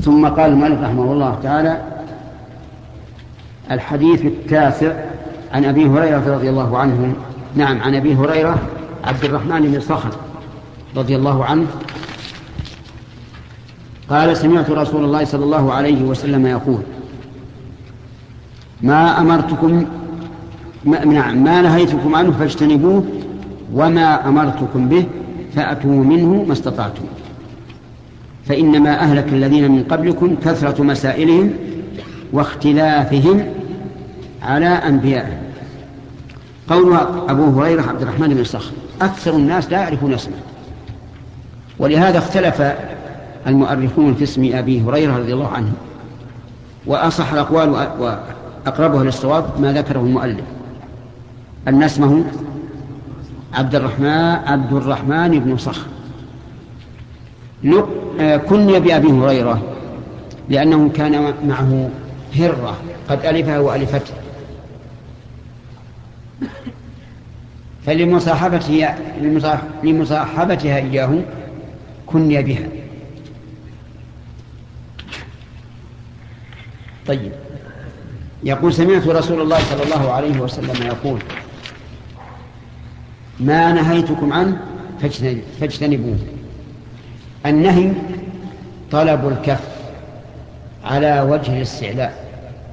ثم قال المؤلف رحمه الله تعالى: الحديث التاسع عن أبي هريرة رضي الله عنه. نعم، عن أبي هريرة عبد الرحمن بن صخر رضي الله عنه قال: سمعت رسول الله صلى الله عليه وسلم يقول: ما نهيتكم عنه فاجتنبوه، وما أمرتكم به فأتوا منه ما استطعتم، فإنما أهلك الذين من قبلكم كثرة مسائلهم واختلافهم على أنبيائهم. قول أبو هريرة عبد الرحمن بن صخر، أكثر الناس لا يعرفون اسمه، ولهذا اختلف المؤرخون في اسم أبي هريرة رضي الله عنه، وأصح الأقوال وأقربها للصواب ما ذكره المؤلف أن اسمه عبد الرحمن بن صخر. كني بأبي هريرة لأنه كان معه هرة قد ألفها وألفته، فلمصاحبتها إياه كني بها. طيب، يقول: سمعت رسول الله صلى الله عليه وسلم يقول: ما نهيتكم عنه فاجتنبوه. النهي طلب الكف على وجه الاستعلاء،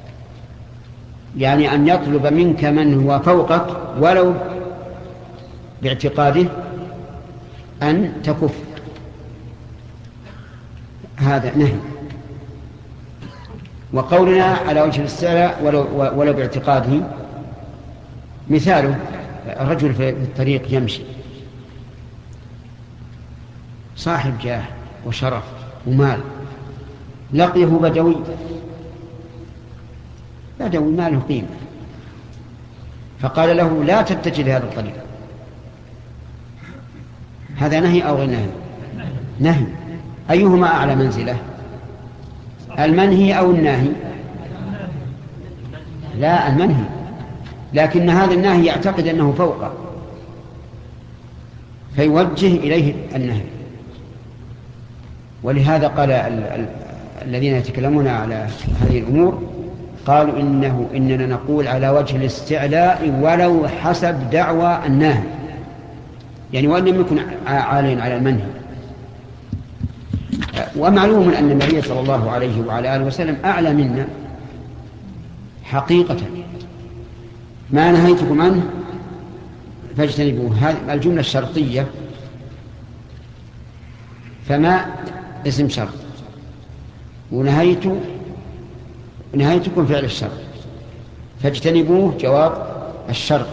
يعني أن يطلب منك من هو فوقك ولو باعتقاده أن تكف، هذا نهي. وقولنا على وجه الاستعلاء ولو باعتقاده، مثاله رجل في الطريق يمشي صاحب جاه وشرف ومال، لقيه بدوي ماله قيمة، فقال له: لا تتجه لهذا الطريق. هذا نهي أو غير نهي؟ نهي. أيهما أعلى منزلة، المنهي أو الناهي؟ لا، المنهي، لكن هذا الناهي يعتقد أنه فوقه فيوجه إليه النهي. ولهذا قال الذين يتكلمون على هذه الأمور قالوا إننا نقول على وجه الاستعلاء ولو حسب دعوى الناهي، يعني وأن لم يكن عاليا على المنهي. ومعلوم أن النبي صلى الله عليه وعلى آله وسلم أعلى منا حقيقة. ما نهيتكم عنه فاجتنبوه، هذه الجملة الشرطية، فما اسم شرط، ونهيتكم فعل الشرط، فاجتنبوه جواب الشرط.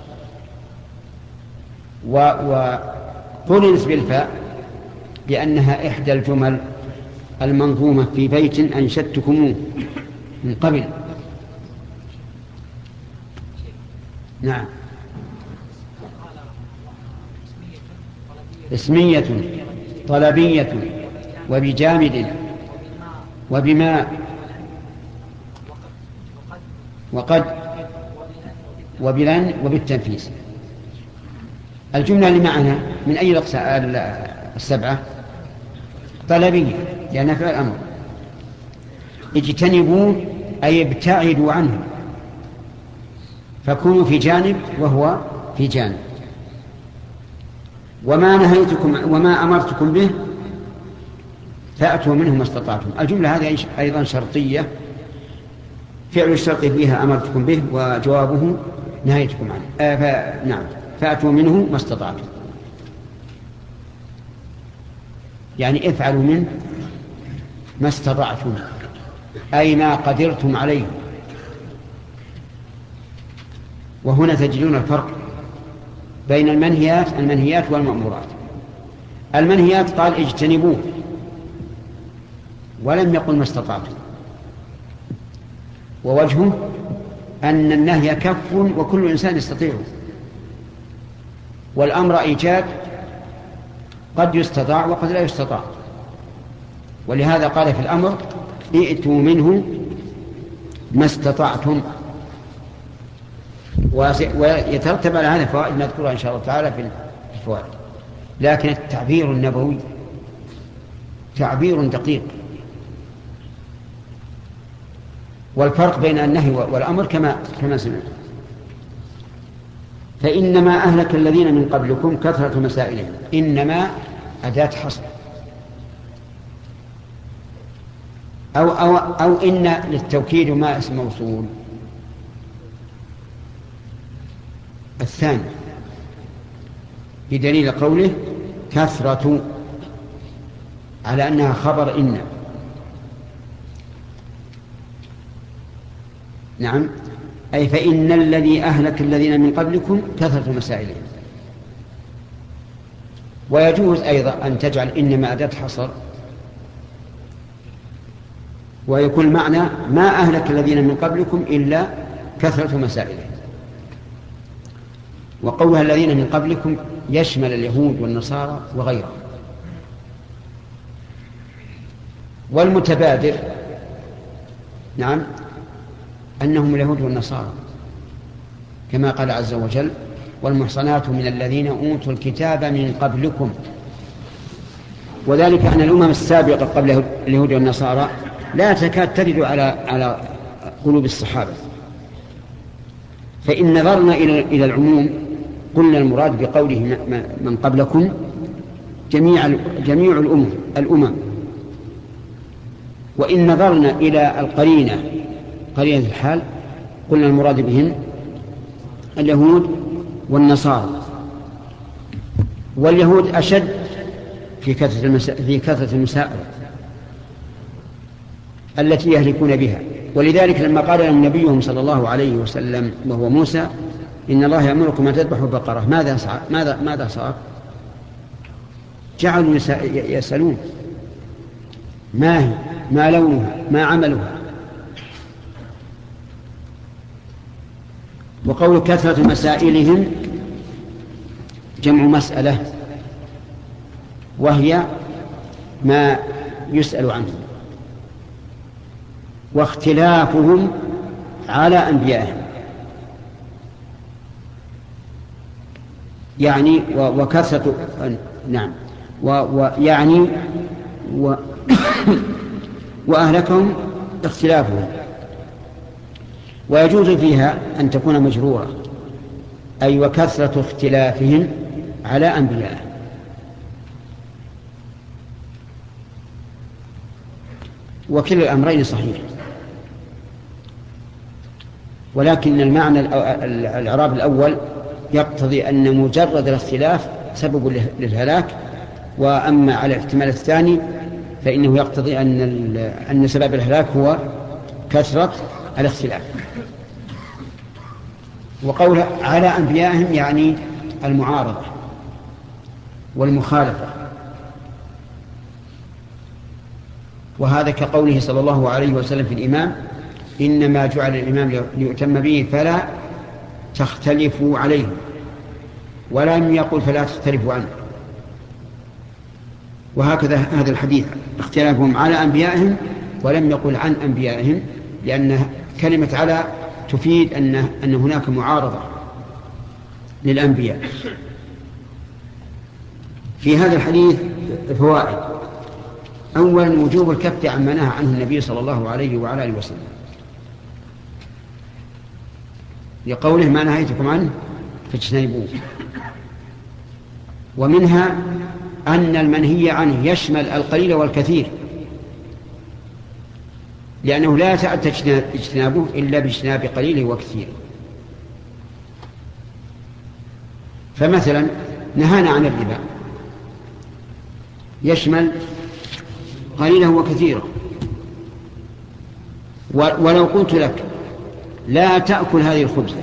وقرنت بالفاء لأنها إحدى الجمل المنظومة في بيت أنشدتكموه من قبل. نعم، اسمية طلبية وبجامد وبما وقد وبلن وبالتنفيس. الجملة اللي معنا من أي الأقسام السبعة؟ طلبية لأنها فعل الأمر. اجتنبوا أي ابتعدوا عنه، فكونوا في جانب وهو في جانب. وما أمرتكم به فأتوا منه ما استطعتم. الجملة هذه أيضا شرطية، فعل الشرط فيها أمرتكم به وجوابه نهيتكم عنه. نعم، فأتوا منه ما استطعتم، يعني افعلوا منه ما استطعتم، أي ما قدرتم عليه. وهنا تجدون الفرق بين المنهيات والمأمورات. المنهيات قال اجتنبوه ولم يقل ما استطعتم، ووجهه أن النهي كف وكل إنسان يستطيعه، والأمر إيجاد قد يستطاع وقد لا يستطاع. ولهذا قال في الأمر ائتوا منه ما استطعتم. ويترتب على هذا فوائد نذكرها إن شاء الله تعالى في الفوائد. لكن التعبير النبوي تعبير دقيق، والفرق بين النهي والأمر كما سمعت. فإنما أهلك الذين من قبلكم كثرة مسائلهم. إنما أداة حصر، أو إن للتوكيد ما اسم موصول. الثاني بدليل قوله كثرة على أنها خبر إن. نعم، أي فإن الذي أهلك الذين من قبلكم كثرة مسائلهم. ويجوز أيضا أن تجعل إنما أداة حصر ويكون معنى ما أهلك الذين من قبلكم إلا كثرة مسائلهم. وقولها الذين من قبلكم يشمل اليهود والنصارى وغيرهم. والمتبادر نعم أنهم اليهود والنصارى، كما قال عز وجل والمحصنات من الذين أوتوا الكتاب من قبلكم. وذلك أن الأمم السابقة قبل اليهود والنصارى لا تكاد ترد على قلوب الصحابة. فإن نظرنا إلى العموم قلنا المراد بقوله من قبلكم جميع الأمم. وإن نظرنا إلى القرينة قرينة الحال قلنا المراد بهم اليهود والنصارى. واليهود أشد في كثرة المسائل التي يهلكون بها. ولذلك لما قال لهم نبيهم صلى الله عليه وسلم وهو موسى إن الله يأمركم أن تذبحوا بقرة ماذا صار؟ جعلوا يسألون ما هي، ما لونها، ما عملها. وقول كثرة مسائلهم جمع مسألة، وهي ما يسأل عنه. واختلافهم على أنبيائهم، يعني وكثرة نعم ويعني وأهلكهم اختلافهم. ويجوز فيها أن تكون مجرورة، أي وكثرة اختلافهم على أنبيائهم. وكلا الأمرين صحيح، ولكن المعنى الإعراب الأول يقتضي أن مجرد الاختلاف سبب للهلاك، وأما على الاحتمال الثاني فإنه يقتضي أن سبب الهلاك هو كثرة الاختلاف. وقول على أنبيائهم يعني المعارضة والمخالفة. وهذا كقوله صلى الله عليه وسلم في الإمام إنما جعل الإمام ليؤتم به فلا تختلفوا عليه، ولم يقل فلا تختلفوا عنه. وهكذا هذا الحديث اختلافهم على أنبيائهم ولم يقل عن أنبيائهم، لأن كلمة على تفيد أن هناك معارضة للأنبياء. في هذا الحديث فوائد. أولا وجوب الكف عما نهى عنه النبي صلى الله عليه وعلى آله وسلم، لقوله ما نهيتكم عنه فاجتنبوه. ومنها أن المنهي عنه يشمل القليل والكثير، لأنه لا يتأتى اجتنابه إلا باجتناب قليله وكثيره. فمثلا نهانا عن الربا يشمل قليله وكثيره. ولو قلت لك لا تأكل هذه الخبزة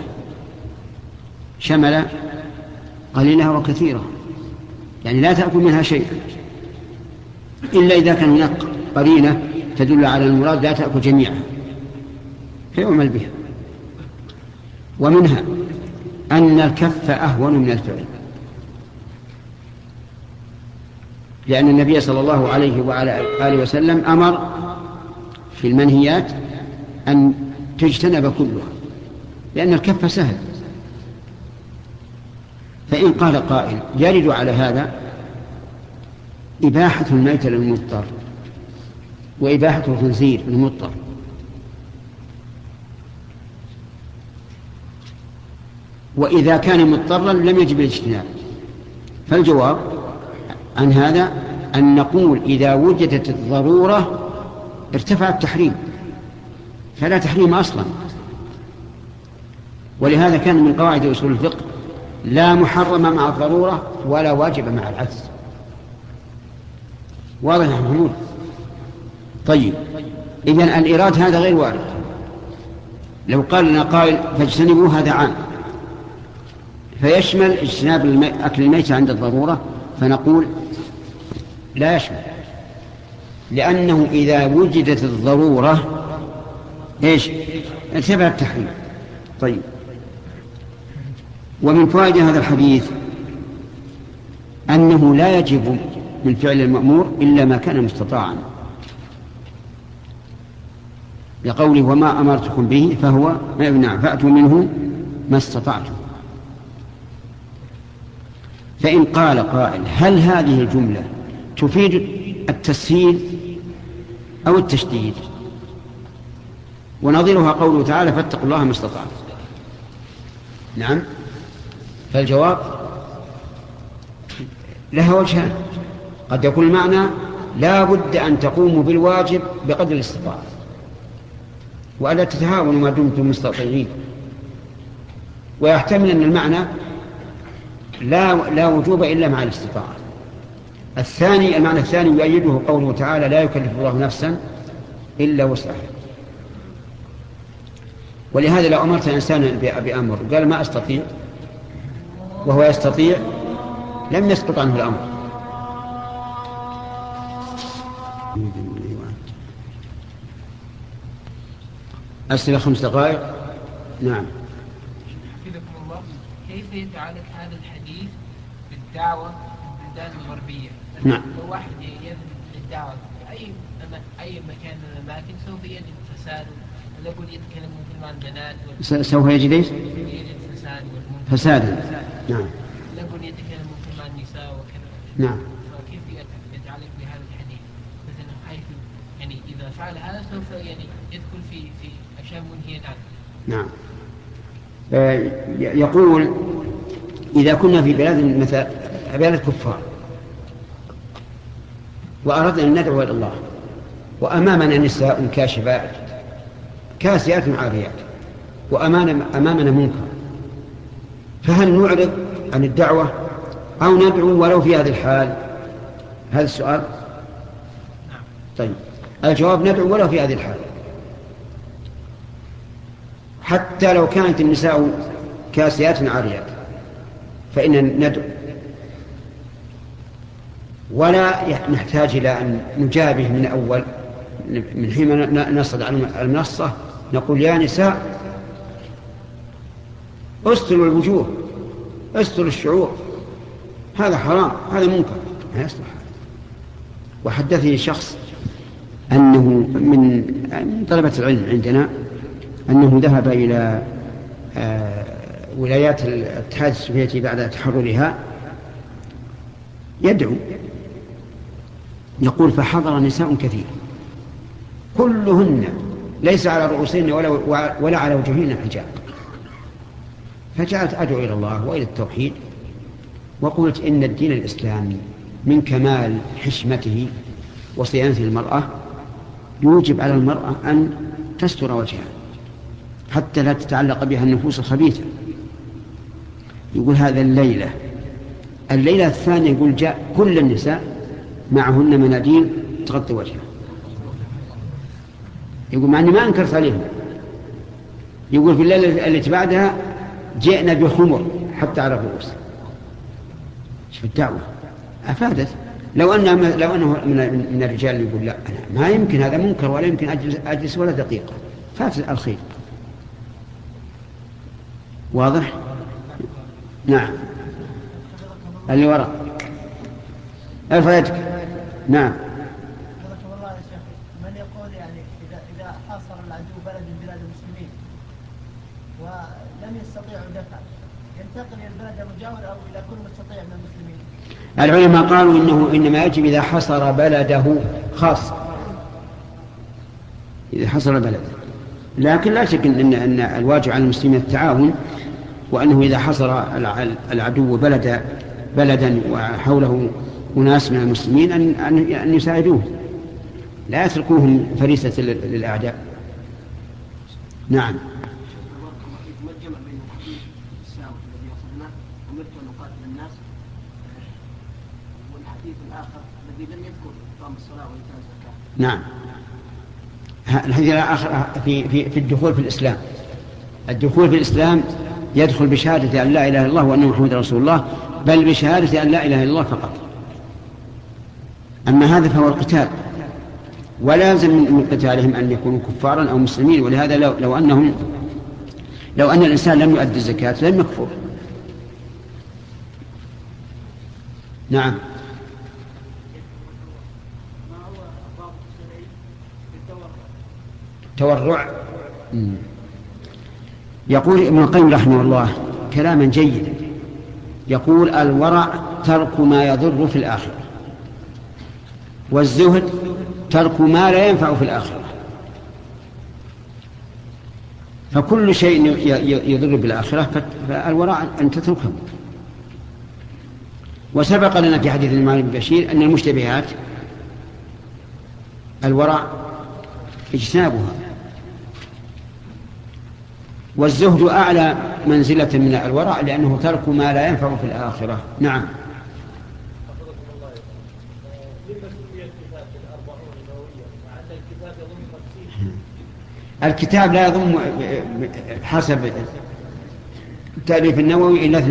شمل قليلها وكثيرها، يعني لا تأكل منها شيئا، إلا إذا كان هناك قرينة تدل على المراد لا تأكل جميعها فيعمل بها. ومنها أن الكف أهون من الفعل، لأن النبي صلى الله عليه وعلى آله وسلم أمر في المنهيات أن تجتنب كلها، لأن الكف سهل. فإن قال قائل يرد على هذا إباحة الميت للمضطر وإباحة الخنزير للمضطر، وإذا كان مضطرا لم يجب الاجتناب. فالجواب عن هذا أن نقول إذا وجدت الضرورة ارتفع التحريم، فلا تحريم أصلا. ولهذا كان من قواعد أصول الفقه لا محرم مع الضرورة ولا واجب مع العجز. واضح يا محمود؟ طيب، إذن الإيراد هذا غير وارد. لو قال لنا قائل فاجتنبوا، هذا عام فيشمل اجتناب أكل الميتة عند الضرورة، فنقول لا يشمل، لأنه إذا وجدت الضرورة إيش؟ ارتفع التحريم. طيب، ومن فوائد هذا الحديث أنه لا يجب من فعل المأمور إلا ما كان مستطاعا، لقوله وما أمرتكم به فهو نعم فأتوا منه ما استطعتم. فإن قال قائل هل هذه الجملة تفيد التسهيل أو التشديد؟ ونظيرها قوله تعالى فاتقوا الله ما استطعتم. نعم، فالجواب لها وجهان. قد يكون المعنى لا بد أن تقوموا بالواجب بقدر الاستطاعة وألا تتهاونوا ما دمتم مستطيعين، ويحتمل أن المعنى لا وجوب إلا مع الاستطاعة. المعنى الثاني يؤيده قوله تعالى لا يكلف الله نفسا إلا وسعها. ولهذا لو أمرت إنسانا بأمر قال ما أستطيع وهو يستطيع لم يسقط عنه الأمر. أسئلة 5 دقائق. نعم. حفظكم الله، كيف يتعلق هذا الحديث بالدعوة في البلدان الغربية؟ نعم. لو واحد يذهب للدعوة في أي مكان من الأماكن سوف يجد فساد، يقول يتكلمون في البنات سوف يجد ايش؟ يجد فسادا. نعم. يقول يتكلمون في النساء وكذا. نعم. فكيف يتعلق بهذا الحديث؟ مثلا حيث يعني إذا فعل هذا سوف يعني يدخل في أشياء منهية عنه. نعم. يقول إذا كنا في بلاد مثل بلاد كفار وأردنا أن ندعو إلى الله وأمامنا نساء كاشفات كاسيات عاريات وأمامنا منكر، فهل نعرض عن الدعوة أو ندعو ولو في هذه الحال؟ هذا السؤال. طيب، الجواب ندعو ولو في هذه الحال، حتى لو كانت النساء كاسيات عاريات فإن ندعو، ولا نحتاج إلى أن نجابه من أول، من حين نصعد على المنصة نقول يا نساء استروا الوجوه استروا الشعور، هذا حرام، هذا منكر، لا يصلح. وحدثني شخص أنه من طلبة العلم عندنا أنه ذهب إلى ولايات الاتحاد السوفيتي بعد تحررها يدعو، يقول فحضر نساء كثير كلهن ليس على رؤوسهن ولا على وجوههن حجاب، فجعلت أدعو إلى الله وإلى التوحيد، وقلت إن الدين الإسلامي من كمال حشمته وصيانة المرأة يوجب على المرأة أن تستر وجهها حتى لا تتعلق بها النفوس الخبيثة. يقول هذا الليلة الثانية يقول جاء كل النساء معهن مناديل تغطي وجهها، يقول مع أني ما أنكرت عليهم، يقول في الليلة التي بعدها جئنا بخمر حتى على الرؤوس. شوف الدعوة أفادت. لو أنه من الرجال يقول لا أنا ما يمكن، هذا منكر ولا يمكن أجلس ولا دقيقة، فات الخير. واضح؟ نعم. اللي وراء ارفع يدك. نعم. والله يا شيخ، من يقول يعني إذا حاصر العدو بلد من بلاد المسلمين ولم يستطيعوا دفع ينتقل إلى البلد المجاور أو إلى كل مستطيع من المسلمين؟ العلماء قالوا إنما يجب إذا حصر بلده خاصة، إذا حصر بلده، لكن لا شك أن الواجب على المسلمين التعاون وأنه إذا حصر العدو بلدا وحوله أناس من المسلمين أن يساعدوه، لا يتركوهم فريسة للأعداء. نعم. نعم، الحديث الآخر في الدخول في الإسلام. الدخول في الإسلام يدخل بشهادة أن لا إله إلا الله وأن محمد رسول الله، بل بشهادة أن لا إله إلا الله فقط. أما هذا فهو القتال، ولازم من قتالهم أن يكونوا كفارا أو مسلمين. ولهذا لو أن الإنسان لم يؤدي الزكاة لم يكفر. نعم. تورع. يقول ابن القيم رحمه الله كلاما جيدا، يقول: الورع ترك ما يضر في الآخرة، والزهد ترك ما لا ينفع في الآخرة. فكل شيء يضر بالآخرة فالورع أن تتركه. وسبق لنا في حديث الإمام بن بشير أن المشتبهات الورع اجتنابها، والزهد أعلى منزلة من الورع لأنه ترك ما لا ينفع في الآخرة. نعم. الكتاب لا يضم حسب التأليف النووي إلا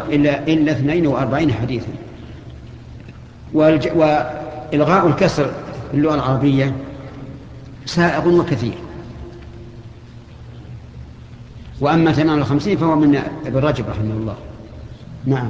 42 حديثا. وإلغاء الكسر في اللغة العربية سائغ وكثير. وأما 58 فهو من ابن رجب رحمه الله. نعم.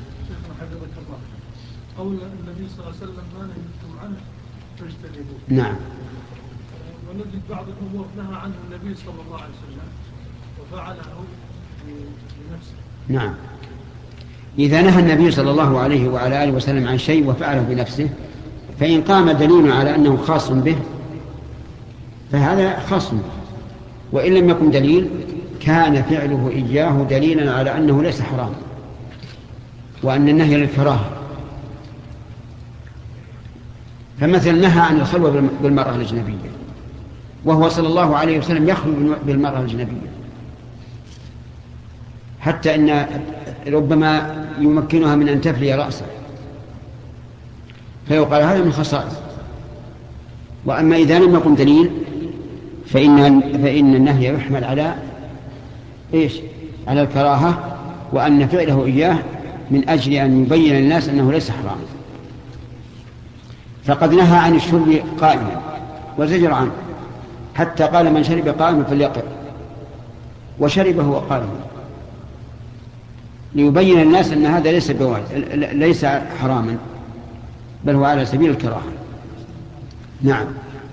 قول النبي صلى الله عليه وسلم: ما نهيتم عنه فاجتنبوه. نعم. ونجد بعض الأمور نهى عنه النبي صلى الله عليه وسلم وفعله بنفسه. نعم. إذا نهى النبي صلى الله عليه وعلى آله وسلم عن شيء وفعله بنفسه، فإن قام دليل على أنه خاص به فهذا خاص به، وإن لم يكن دليل كان فعله إياه دليلا على أنه ليس حرام، وأن النهي للكراهة. فمثلا نهى عن الخلوة بالمرأة الأجنبية، وهو صلى الله عليه وسلم يخلو بالمرأة الأجنبية، حتى أن ربما يمكنها من أن تفلي رأسه، فيقال هذا من خصائص. وأما إذا لم يكن دليل فإن النهي يحمل على على الكراهة، وأن فعله إياه من أجل أن يبين للناس أنه ليس حرام. فقد نهى عن الشرب قائما وزجر عنه، حتى قال: من شرب قائما فليقع، وشرب هو قائما، ليبين الناس أن هذا ليس حراما، بل هو على سبيل الكراهة. نعم.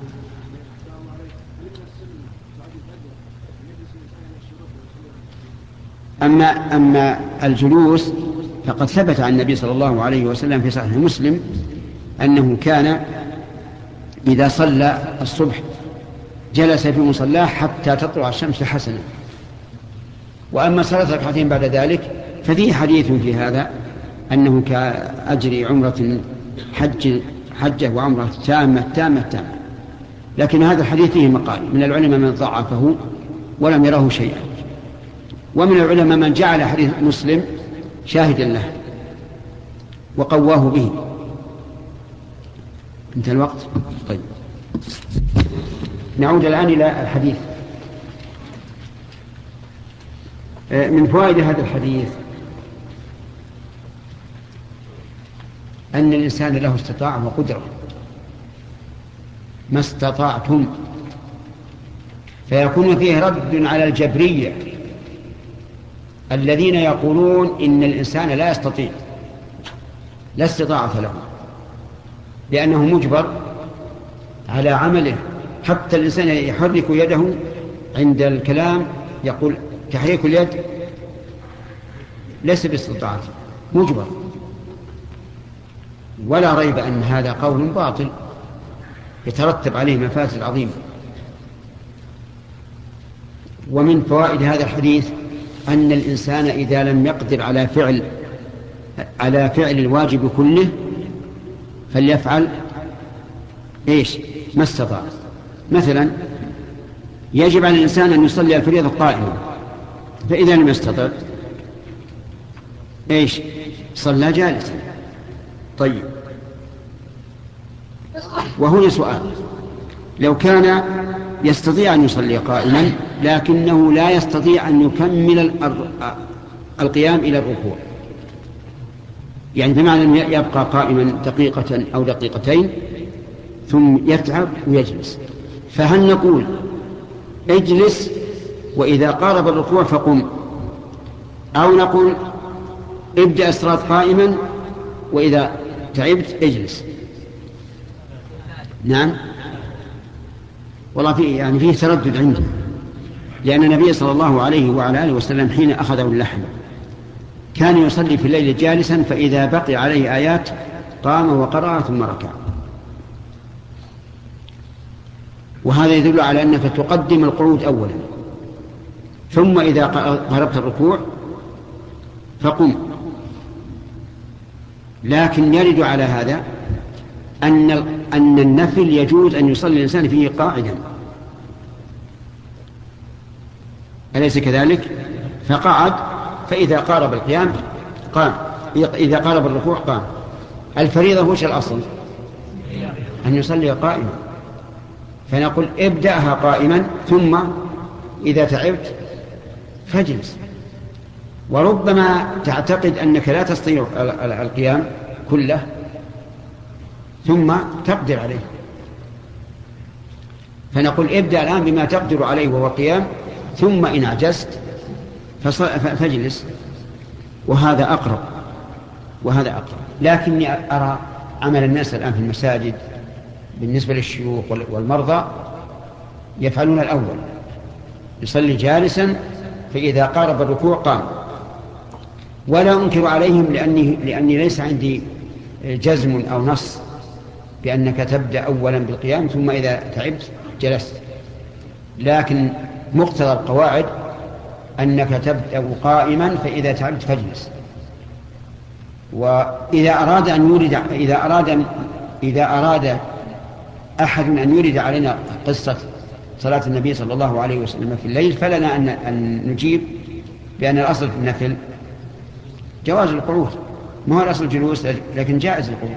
أما الجلوس فقد ثبت عن النبي صلى الله عليه وسلم في صحيح مسلم أنه كان إذا صلى الصبح جلس في مصلاه حتى تطلع الشمس حسنا. وأما صلاة ركعتين بعد ذلك ففيه حديث في هذا أنه كأجر عمرة حجة وعمرة تامة. لكن هذا الحديث فيه مقال من العلماء من ضعفه ولم يره شيئا، ومن العلماء من جعل حديث مسلم شاهدا له وقواه به. انتهى الوقت. طيب، نعود الآن إلى الحديث. من فوائد هذا الحديث أن الإنسان له استطاعة وقدرة، ما استطعتم، فيكون فيه رد على الجبرية الذين يقولون إن الإنسان لا يستطيع، لا استطاعة له، لأنه مجبر على عمله. حتى الإنسان يحرك يده عند الكلام يقول تحريك اليد ليس باستطاعة، مجبر. ولا ريب أن هذا قول باطل يترتب عليه مفاسد عظيمة. ومن فوائد هذا الحديث أن الإنسان إذا لم يقدر على فعل الواجب كله فليفعل ما استطاع. مثلا يجب على الإنسان أن يصلي الفريضة قائما، فإذا لم يستطع صلى جالسا. طيب، وهنا سؤال: لو كان يستطيع أن يصلي قائما لكنه لا يستطيع أن يكمل القيام إلى الركوع، يعني بمعنى أن يبقى قائما دقيقة أو دقيقتين ثم يتعب ويجلس، فهل نقول اجلس وإذا قارب الركوع فقم، أو نقول ابدأ الصلاة قائما وإذا تعبت اجلس؟ نعم، والله فيه تردد عنده، لأن النبي صلى الله عليه وعلى آله وسلم حين أخذه اللحم كان يصلي في الليل جالسا، فإذا بقي عليه آيات قام وقرأ ثم ركع. وهذا يدل على أنك تقدم القعود أولا، ثم إذا قربت الركوع فقم. لكن يرد على هذا أن النفل يجوز أن يصلي الإنسان فيه قاعدا، أليس كذلك؟ فقعد، فإذا قارب القيام قام، إذا قارب الركوع قام. الفريضة وش الأصل؟ أن يصلي قائما، فنقول ابدأها قائما ثم إذا تعبت فاجلس. وربما تعتقد أنك لا تستطيع القيام كله ثم تقدر عليه، فنقول ابدأ الآن بما تقدر عليه وهو القيام، ثم إن عجزت فاجلس. وهذا أقرب. لكني أرى عمل الناس الآن في المساجد بالنسبة للشيوخ والمرضى يفعلون الأول، يصلي جالسا فإذا قارب الركوع قام. ولا أنكر عليهم لأني ليس عندي جزم أو نص بأنك تبدأ أولا بالقيام ثم إذا تعبت جلست، لكن مقتضى القواعد أنك تبدأ قائما فإذا تعبت فاجلس. وإذا أراد أحد أن يريد علينا قصة صلاة النبي صلى الله عليه وسلم في الليل فلنا أن نجيب بأن الأصل في النفل جواز القعود، ما هو الأصل الجلوس، لكن جائز القعود.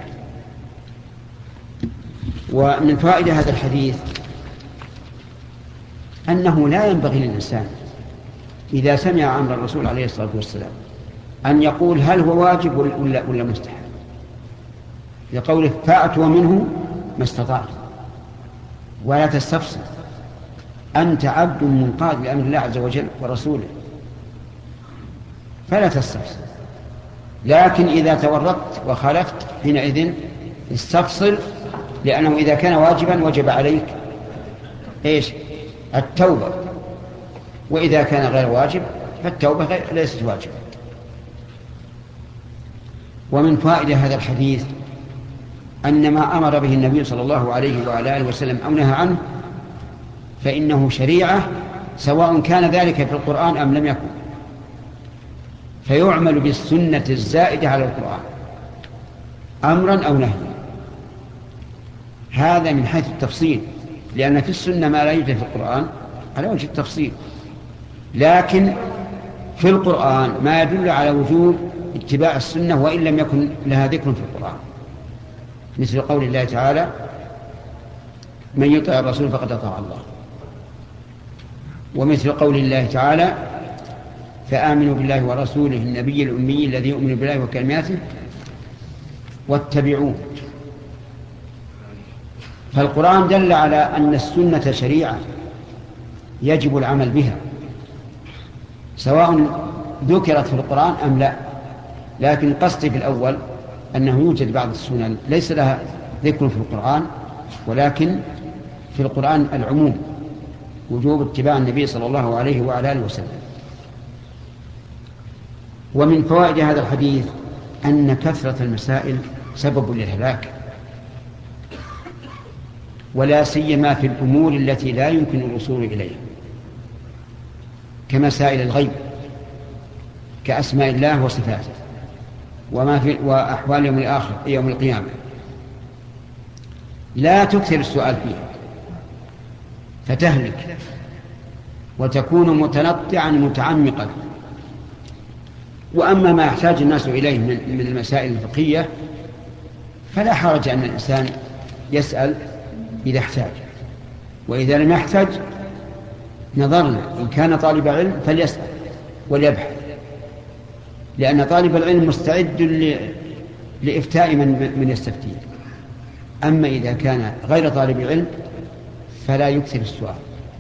ومن فائدة هذا الحديث أنه لا ينبغي للإنسان إذا سمع أمر الرسول عليه الصلاة والسلام أن يقول هل هو واجب ولا مستحب، لقوله فأتوا منه ما استطعت، ولا تستفسر، أنت عبد منقاد لأمر الله عز وجل ورسوله فلا تستفسر. لكن إذا تورطت وخالفت حينئذ استفصل، لأنه إذا كان واجبا وجب عليك التوبة، وإذا كان غير واجب فالتوبة ليست واجبة. ومن فائدة هذا الحديث أن ما أمر به النبي صلى الله عليه وعلى آله وسلم أو نهى عنه فإنه شريعة، سواء كان ذلك في القرآن أم لم يكن، فيعمل بالسنة الزائدة على القرآن أمرا أو نهيا. هذا من حيث التفصيل، لأن في السنة ما لا يوجد في القرآن على وجه التفصيل، لكن في القرآن ما يدل على وجوب اتباع السنة وإن لم يكن لها ذكر في القرآن، مثل قول الله تعالى من يطع الرسول فقد أطاع الله، ومثل قول الله تعالى فآمنوا بالله ورسوله النبي الأمي الذي يؤمن بالله وكلماته واتبعوه. فالقرآن دل على أن السنة شريعة يجب العمل بها، سواء ذكرت في القرآن أم لا. لكن قصدي في الأول أنه يوجد بعض السنن ليس لها ذكر في القرآن، ولكن في القرآن العموم وجوب اتباع النبي صلى الله عليه وعلى آله وسلم. ومن فوائد هذا الحديث أن كثرة المسائل سبب للهلاك، ولا سيما في الأمور التي لا يمكن الوصول إليها كمسائل الغيب كأسماء الله وصفاته وأحوال يوم الآخر يوم القيامة. لا تكثر السؤال فيها فتهلك وتكون متنطعا متعمقا. وأما ما يحتاج الناس إليه من المسائل الفقهية فلا حرج أن الإنسان يسأل إذا احتاج، وإذا لم يحتاج نظرنا إن كان طالب علم فليسأل وليبحث، لأن طالب العلم مستعد لإفتاء من يستفتيه. أما إذا كان غير طالب علم فلا يكثر السؤال.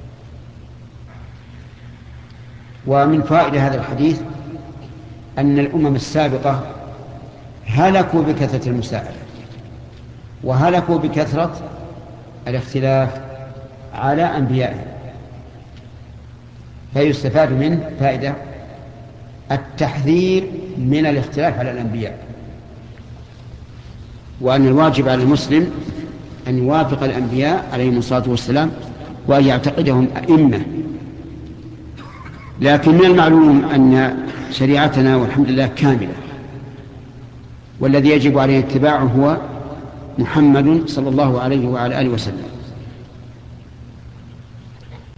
ومن فائدة هذا الحديث أن الأمم السابقة هلكوا بكثرة المساءلة وهلكوا بكثرة الاختلاف على أنبيائهم، فيستفاد منه فائدة التحذير من الاختلاف على الأنبياء، وأن الواجب على المسلم أن يوافق الأنبياء عليهم الصلاة والسلام وأن يعتقدهم أئمة. لكن من المعلوم أن شريعتنا والحمد لله كاملة، والذي يجب عليه اتباعه هو محمد صلى الله عليه وعلى آله وسلم.